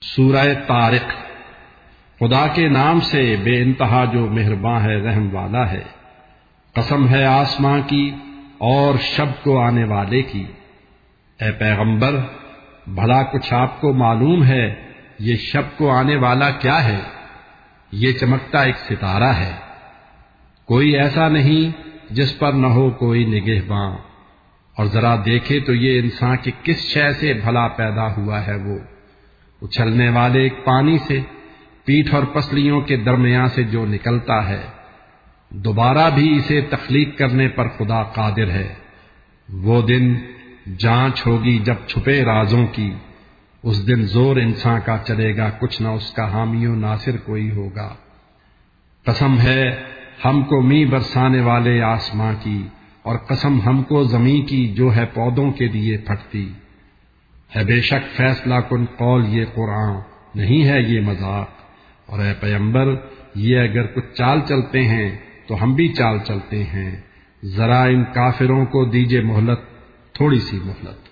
سورہ طارق۔ خدا کے نام سے بے انتہا جو مہرباں ہے، رحم والا ہے۔ قسم ہے آسماں کی اور شب کو آنے والے کی۔ اے پیغمبر، بھلا کچھ آپ کو معلوم ہے یہ شب کو آنے والا کیا ہے؟ یہ چمکتا ایک ستارہ ہے۔ کوئی ایسا نہیں جس پر نہ ہو کوئی نگہباں، اور ذرا دیکھے تو یہ انسان کی کس شے سے بھلا پیدا ہوا ہے، وہ اچھلنے والے ایک پانی سے، پیٹھ اور پسلیوں کے درمیان سے جو نکلتا ہے۔ دوبارہ بھی اسے تخلیق کرنے پر خدا قادر ہے۔ وہ دن جانچ ہوگی جب چھپے رازوں کی، اس دن زور انسان کا چلے گا، کچھ نہ اس کا حامی و ناصر کوئی ہوگا۔ قسم ہے ہم کو می برسانے والے آسماں کی، اور قسم ہم کو زمین کی جو ہے پودوں کے لیے پھٹتی ہے۔ بے شک فیصلہ کن قول یہ قرآن نہیں ہے، یہ مذاق۔ اور اے پیغمبر، یہ اگر کچھ چال چلتے ہیں تو ہم بھی چال چلتے ہیں، ذرا ان کافروں کو دیجئے مہلت، تھوڑی سی مہلت۔